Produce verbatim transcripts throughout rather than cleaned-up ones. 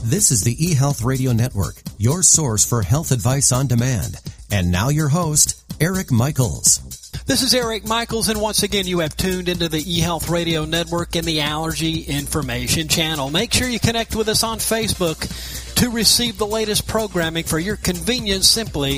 This is the eHealth Radio Network, your source for health advice on demand. And now your host, Eric Michaels. This is Eric Michaels, and once again, you have tuned into the eHealth Radio Network and the Allergy Information Channel. Make sure you connect with us on Facebook to receive the latest programming for your convenience simply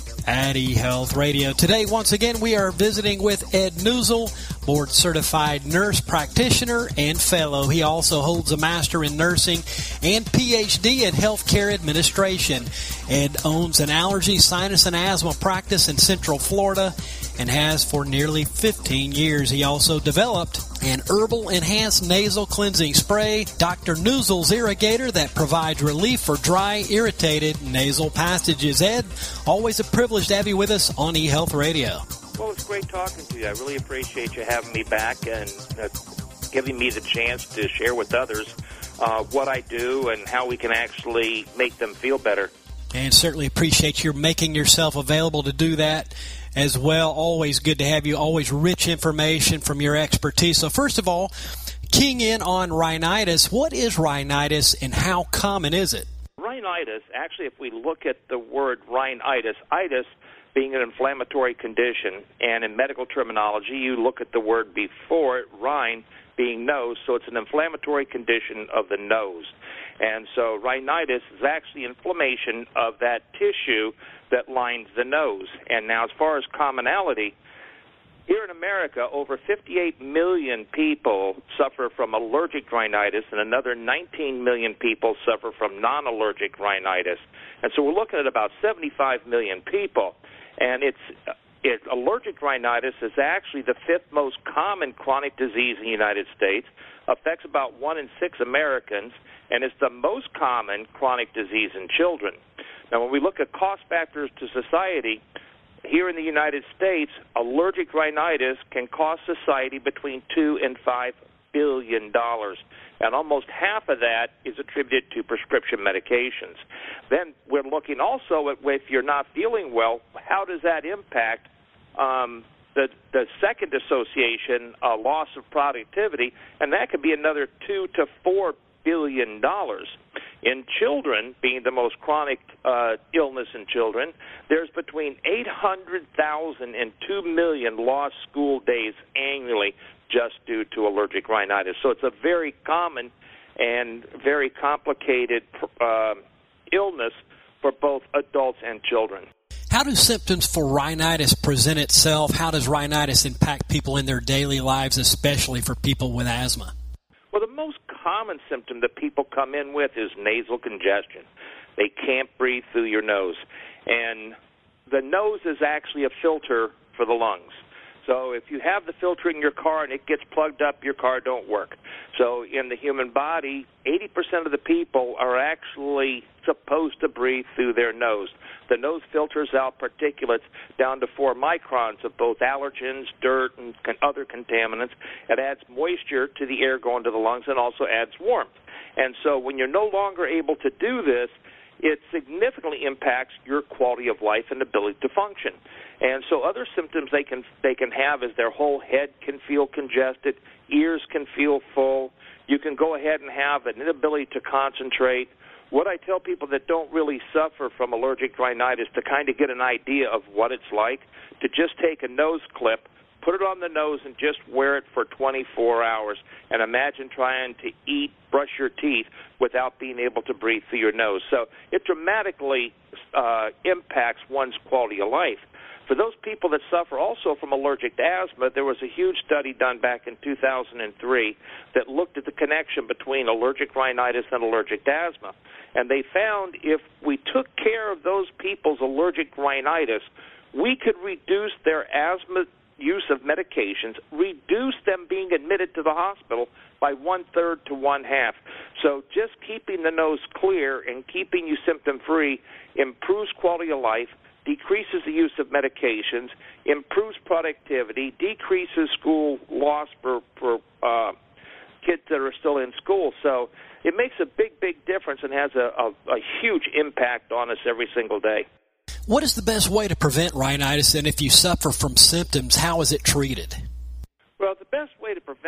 at eHealth Radio. Today, once again, we are visiting with Ed Neuzil, board-certified nurse practitioner and fellow. He also holds a master in nursing and P H D in healthcare administration. Ed owns an allergy, sinus, and asthma practice in Central Florida and has for nearly fifteen years. He also developed an herbal enhanced nasal cleansing spray, Doctor Neuzil's Irrigator, that provides relief for dry, irritated nasal passages. Ed, always a privilege to have you with us on eHealth Radio. Well, it's great talking to you. I really appreciate you having me back and uh, giving me the chance to share with others uh, what I do and how we can actually make them feel better. And certainly appreciate you making yourself available to do that as well. Always good to have you. Always rich information from your expertise. So first of all, keying in on rhinitis, what is rhinitis and how common is it? Rhinitis, actually, if we look at the word rhinitis, itis being an inflammatory condition, and in medical terminology, you look at the word before it, rhine being nose, so it's an inflammatory condition of the nose. And so rhinitis is actually inflammation of that tissue that lines the nose. And now as far as commonality, here in America, over fifty-eight million people suffer from allergic rhinitis, and another nineteen million people suffer from non-allergic rhinitis. And so we're looking at about seventy-five million people. And it's it, allergic rhinitis is actually the fifth most common chronic disease in the United States, affects about one in six Americans, and it's the most common chronic disease in children. Now, when we look at cost factors to society, here in the United States, allergic rhinitis can cost society between two and five billion dollars, and almost half of that is attributed to prescription medications. Then we're looking also at if you're not feeling well, how does that impact um, the the second association, uh, loss of productivity, and that could be another two to four billion dollars. In children, being the most chronic uh, illness in children, there's between eight hundred thousand and two million lost school days annually just due to allergic rhinitis. So it's a very common and very complicated uh, illness for both adults and children. How do symptoms for rhinitis present itself? How does rhinitis impact people in their daily lives, especially for people with asthma? Well, the most common symptom that people come in with is nasal congestion. They can't breathe through your nose. And the nose is actually a filter for the lungs. So if you have the filter in your car and it gets plugged up, your car don't work. So in the human body, eighty percent of the people are actually supposed to breathe through their nose. The nose filters out particulates down to four microns of both allergens, dirt, and other contaminants. It adds moisture to the air going to the lungs and also adds warmth. And so when you're no longer able to do this, it significantly impacts your quality of life and ability to function. And so other symptoms they can they can have is their whole head can feel congested, ears can feel full. You can go ahead and have an inability to concentrate. What I tell people that don't really suffer from allergic rhinitis to kind of get an idea of what it's like, to just take a nose clip, put it on the nose, and just wear it for twenty-four hours. And imagine trying to eat, brush your teeth without being able to breathe through your nose. So it dramatically uh, impacts one's quality of life. For those people that suffer also from allergic asthma, there was a huge study done back in two thousand three that looked at the connection between allergic rhinitis and allergic asthma. And they found if we took care of those people's allergic rhinitis, we could reduce their asthma use of medications, reduce them being admitted to the hospital by one-third to one-half. So just keeping the nose clear and keeping you symptom-free improves quality of life, decreases the use of medications, improves productivity, decreases school loss for, for uh, kids that are still in school. So it makes a big, big difference and has a, a, a huge impact on us every single day. What is the best way to prevent rhinitis, and if you suffer from symptoms, how is it treated? Well, the best way to prevent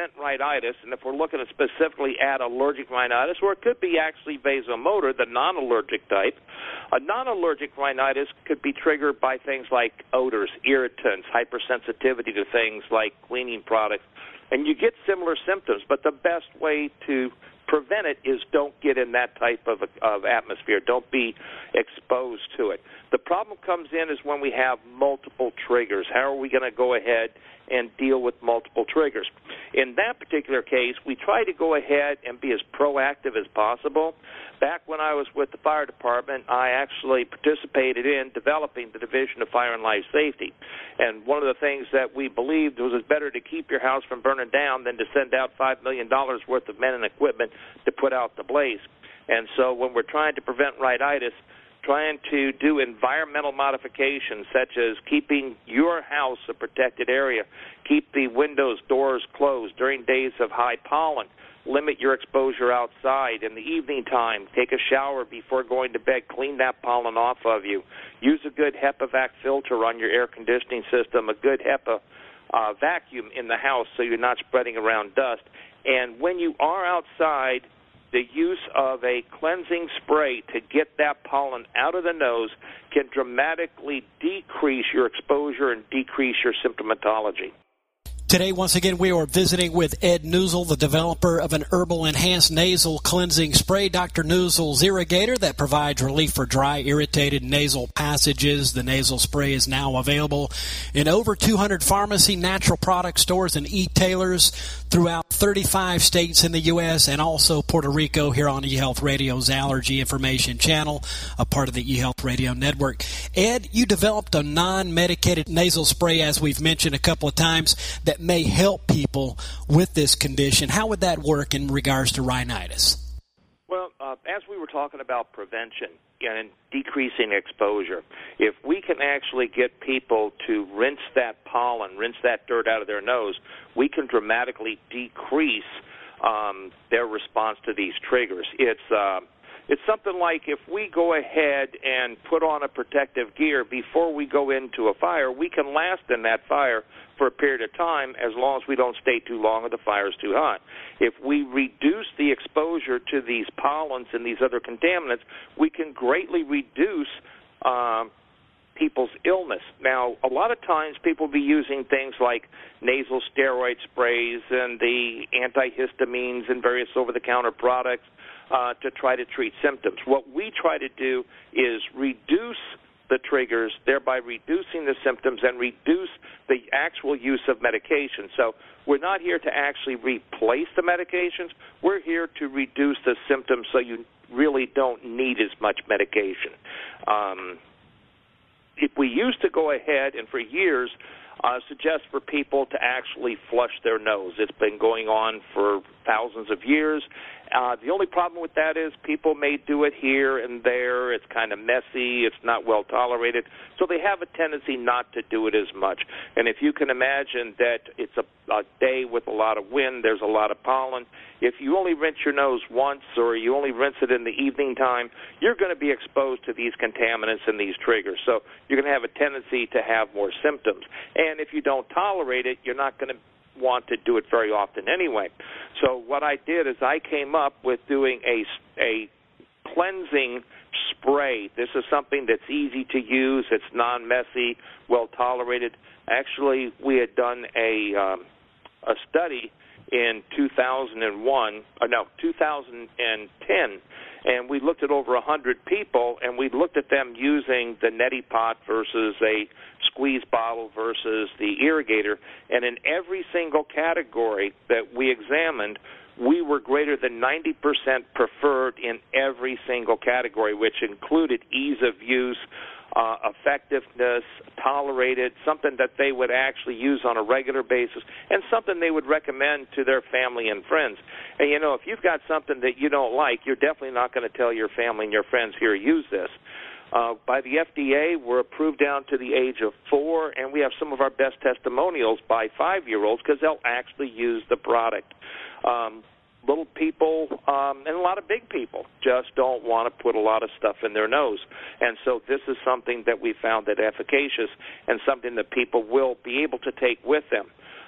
prevent rhinitis, and if we're looking at specifically at allergic rhinitis, or it could be actually vasomotor, the non-allergic type, a non-allergic rhinitis could be triggered by things like odors, irritants, hypersensitivity to things like cleaning products, and you get similar symptoms, but the best way to prevent it is don't get in that type of, of atmosphere. Don't be exposed to it. The problem comes in is when we have multiple triggers. How are we going to go ahead and deal with multiple triggers? In that particular case, we try to go ahead and be as proactive as possible. Back when I was with the fire department, I actually participated in developing the Division of Fire and Life Safety. And one of the things that we believed was it's better to keep your house from burning down than to send out five million dollars worth of men and equipment to put out the blaze. And so when we're trying to prevent rhinitis, trying to do environmental modifications such as keeping your house a protected area, keep the windows, doors closed during days of high pollen, limit your exposure outside in the evening time, take a shower before going to bed, clean that pollen off of you, use a good HEPA-Vac filter on your air conditioning system, a good HEPA uh, vacuum in the house so you're not spreading around dust. And when you are outside, the use of a cleansing spray to get that pollen out of the nose can dramatically decrease your exposure and decrease your symptomatology. Today, once again, we are visiting with Ed Neuzil, the developer of an herbal enhanced nasal cleansing spray, Doctor Neuzil's Irrigator, that provides relief for dry, irritated nasal passages. The nasal spray is now available in over two hundred pharmacy, natural product stores, and e-tailers throughout thirty-five states in the U S and also Puerto Rico here on eHealth Radio's Allergy Information Channel, a part of the eHealth Radio Network. Ed, you developed a non-medicated nasal spray, as we've mentioned a couple of times, that may help people with this condition. How would that work in regards to rhinitis? Well, uh, as we were talking about prevention and decreasing exposure, if we can actually get people to rinse that pollen, rinse that dirt out of their nose, we can dramatically decrease um, their response to these triggers. It's uh, it's something like if we go ahead and put on a protective gear before we go into a fire, we can last in that fire for a period of time as long as we don't stay too long or the fire is too hot. If we reduce the exposure to these pollens and these other contaminants, we can greatly reduce um, people's illness. Now, a lot of times people will be using things like nasal steroid sprays and the antihistamines and various over-the-counter products uh, to try to treat symptoms. What we try to do is reduce the triggers, thereby reducing the symptoms and reduce the actual use of medication. So we're not here to actually replace the medications. We're here to reduce the symptoms so you really don't need as much medication. Um, if we used to go ahead and for years uh, suggest for people to actually flush their nose. It's been going on for thousands of years. Uh, the only problem with that is people may do it here and there. It's kind of messy. It's not well tolerated. So they have a tendency not to do it as much. And if you can imagine that it's a, a day with a lot of wind, there's a lot of pollen, if you only rinse your nose once or you only rinse it in the evening time, you're going to be exposed to these contaminants and these triggers. So you're going to have a tendency to have more symptoms. And if you don't tolerate it, you're not going to want to do it very often anyway. So what I did is I came up with doing a, a cleansing spray. This is something that's easy to use. It's non-messy, well-tolerated. Actually, we had done a, um, a study in two thousand one, or no, two thousand ten, and we looked at over one hundred people, and we looked at them using the neti pot versus a squeeze bottle versus the irrigator, and in every single category that we examined, we were greater than ninety percent preferred in every single category, which included ease of use, uh, effectiveness, tolerated, something that they would actually use on a regular basis, and something they would recommend to their family and friends. And, you know, if you've got something that you don't like, you're definitely not going to tell your family and your friends, here, use this. Uh, by the F D A, we're approved down to the age of four, and we have some of our best testimonials by five-year-olds because they'll actually use the product. Um, little people um, and a lot of big people just don't want to put a lot of stuff in their nose. And so this is something that we found that efficacious and something that people will be able to take with them.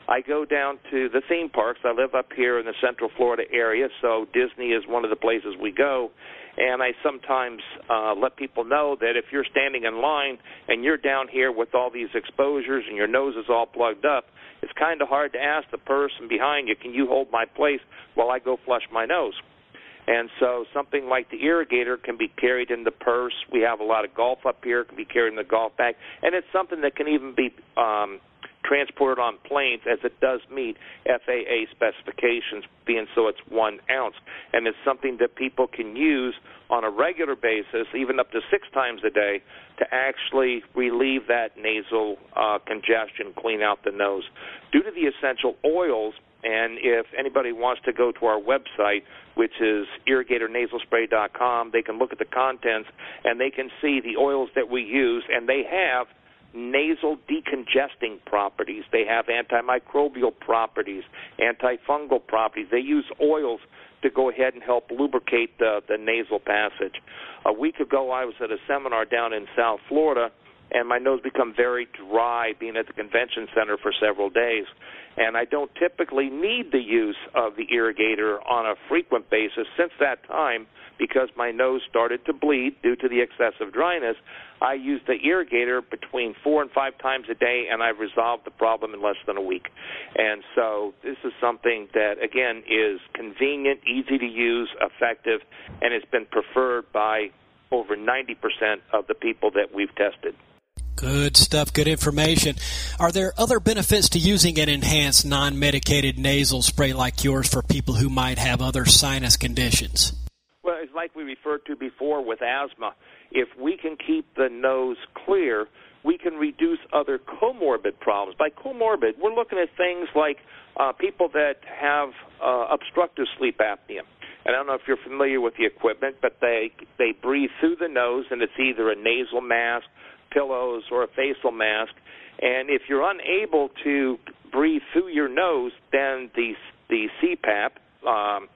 I go down to the theme parks. I live up here in the Central Florida area, so Disney is one of the places we go. And I sometimes uh, let people know that if you're standing in line and you're down here with all these exposures and your nose is all plugged up, it's kind of hard to ask the person behind you, can you hold my place while I go flush my nose? And so something like the irrigator can be carried in the purse. We have a lot of golf up here. It can be carried in the golf bag. And it's something that can even be um, transported on planes, as it does meet F A A specifications, being so it's one ounce. And it's something that people can use on a regular basis, even up to six times a day, to actually relieve that nasal uh, congestion, clean out the nose. Due to the essential oils, and if anybody wants to go to our website, which is irrigator nasal spray dot com, they can look at the contents and they can see the oils that we use, and they have nasal decongesting properties. They have antimicrobial properties, antifungal properties. They use oils to go ahead and help lubricate the, the nasal passage. A week ago, I was at a seminar down in South Florida, and my nose became very dry being at the convention center for several days. And I don't typically need the use of the irrigator on a frequent basis. Since that time, because my nose started to bleed due to the excessive dryness, I use the irrigator between four and five times a day, and I've resolved the problem in less than a week. And so this is something that, again, is convenient, easy to use, effective, and it's been preferred by over ninety percent of the people that we've tested. Good stuff, good information. Are there other benefits to using an enhanced non-medicated nasal spray like yours for people who might have other sinus conditions? Well, it's like we referred to before with asthma. If we can keep the nose clear, we can reduce other comorbid problems. By comorbid, we're looking at things like uh, people that have uh, obstructive sleep apnea. And I don't know if you're familiar with the equipment, but they they breathe through the nose, and it's either a nasal mask, pillows, or a facial mask. And if you're unable to breathe through your nose, then the the C PAP um,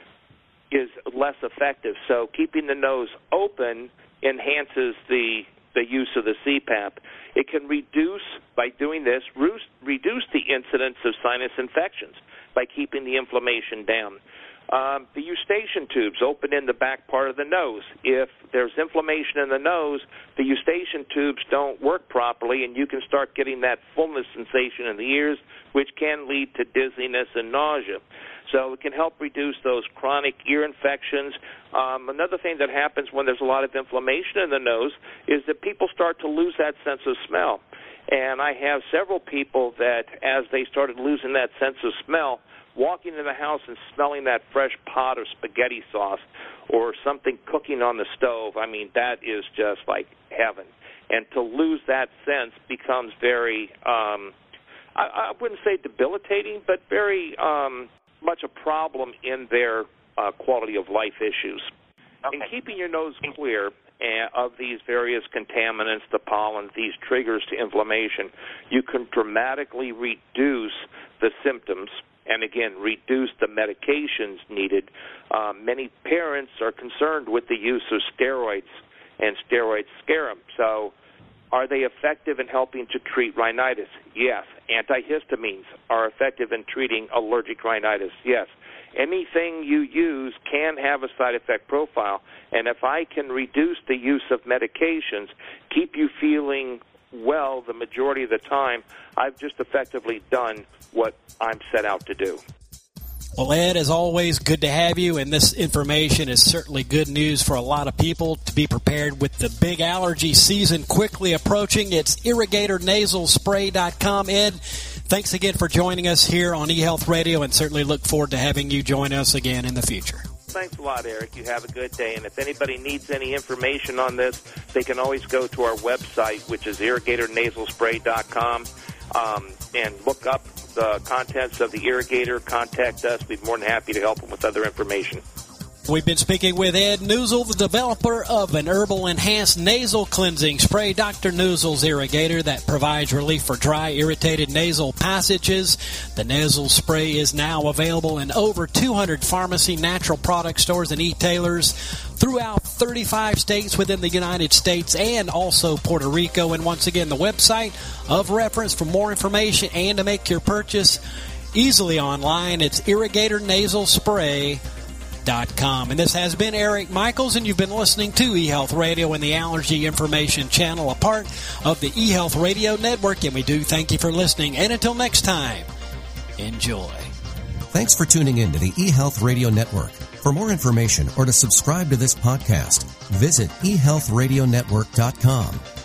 is less effective. So keeping the nose open enhances the the use of the C PAP. It can reduce, by doing this, reduce the incidence of sinus infections by keeping the inflammation down. Um, the eustachian tubes open in the back part of the nose. If there's inflammation in the nose, the eustachian tubes don't work properly, and you can start getting that fullness sensation in the ears, which can lead to dizziness and nausea. So it can help reduce those chronic ear infections. Um, another thing that happens when there's a lot of inflammation in the nose is that people start to lose that sense of smell. And I have several people that, as they started losing that sense of smell, walking in the house and smelling that fresh pot of spaghetti sauce or something cooking on the stove, I mean, that is just like heaven. And to lose that sense becomes very, um, I, I wouldn't say debilitating, but very um, much a problem in their uh, quality of life issues. Okay. And keeping your nose clear of these various contaminants, the pollen, these triggers to inflammation, you can dramatically reduce the symptoms and, again, reduce the medications needed. Uh, many parents are concerned with the use of steroids, and steroids scare them. So are they effective in helping to treat rhinitis? Yes. Antihistamines are effective in treating allergic rhinitis? Yes. Anything you use can have a side effect profile, and if I can reduce the use of medications, keep you feeling well the majority of the time, I've just effectively done what I'm set out to do. Well, Ed, as always, good to have you, and this information is certainly good news for a lot of people to be prepared with the big allergy season quickly approaching. It's irrigator nasal spray dot com. Ed, thanks again for joining us here on eHealth Radio, and certainly look forward to having you join us again in the future. Thanks a lot, Eric. You have a good day. And if anybody needs any information on this, they can always go to our website, which is irrigator nasal spray dot com, um, and look up the contents of the irrigator. Contact us. We'd be more than happy to help them with other information. We've been speaking with Ed Neuzil, the developer of an herbal enhanced nasal cleansing spray, Doctor Neuzil's Irrigator, that provides relief for dry, irritated nasal passages. The nasal spray is now available in over two hundred pharmacy, natural product stores, and e-tailers throughout thirty-five states within the United States and also Puerto Rico. And once again, the website of reference for more information and to make your purchase easily online, it's irrigator nasal spray dot com. And this has been Eric Michaels, and you've been listening to eHealth Radio and the Allergy Information Channel, a part of the eHealth Radio Network. And we do thank you for listening. And until next time, enjoy. Thanks for tuning in to the eHealth Radio Network. For more information or to subscribe to this podcast, visit e health radio network dot com.